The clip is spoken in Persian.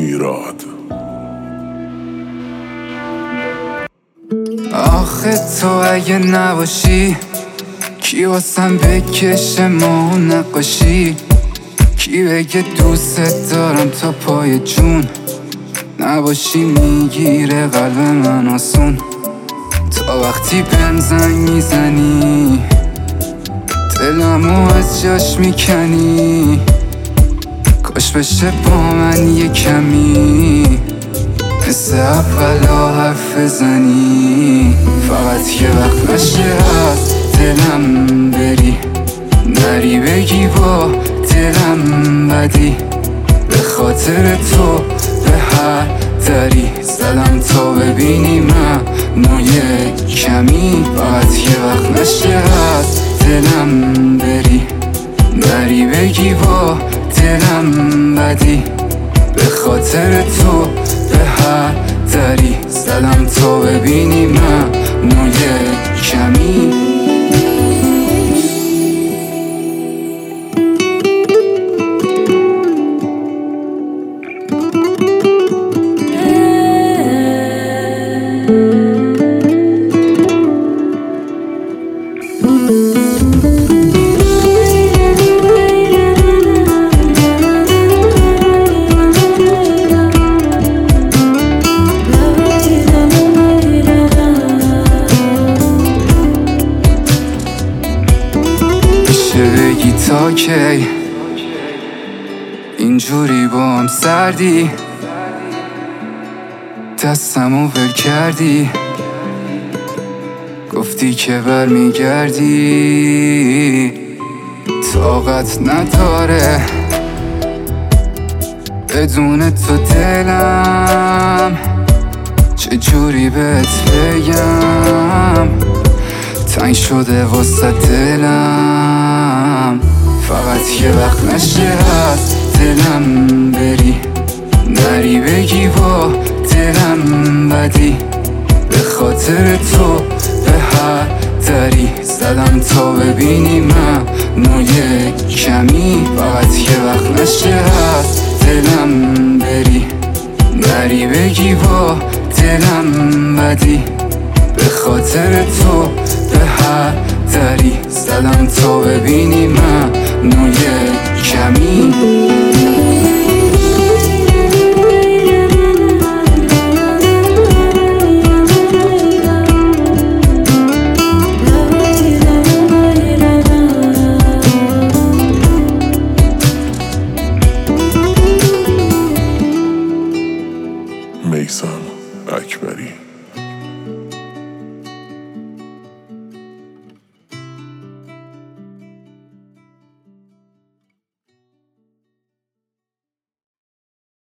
میراد. آخه تو اگه نباشی کی واسم بکشه ما نقاشی؟ کی بگه دوست دارم تا پای جون؟ نباشی میگیره قلب من آسون. تا وقتی بهم زنگ میزنی دلمو از جاش میکنی. کاش بشه با من یه کمی مثل اولا حرف بزنی. فقط یه وقت نشه از دلم بری، نری بگی با دلم بدی. به خاطر تو به هر دری زدم تا ببینی منو یه کمی. فقط یه وقت نشه از دلم بری، نری بگی با دلم بدی. به خاطر تو به هر دری زدم تا ببینی منو یه کمی. بگی تا کی اینجوری با هم سردی؟ دستمو ول کردی، گفتی که برمیگردی. طاقت نداره بدون تو دلم، چجوری بهت بگم؟ تنگ شده واسه دلم. فقط یه وقت نشه از دلم بری، نری بگی با دلم بدی. به خاطر تو به هر دری زدم تا ببینی منو یه کمی. فقط یه وقت نشه از دلم بری، نری بگی با دلم بدی. به خاطر تو به هر دری زدم تا ببینی منو یه کمی. میثم اکبری.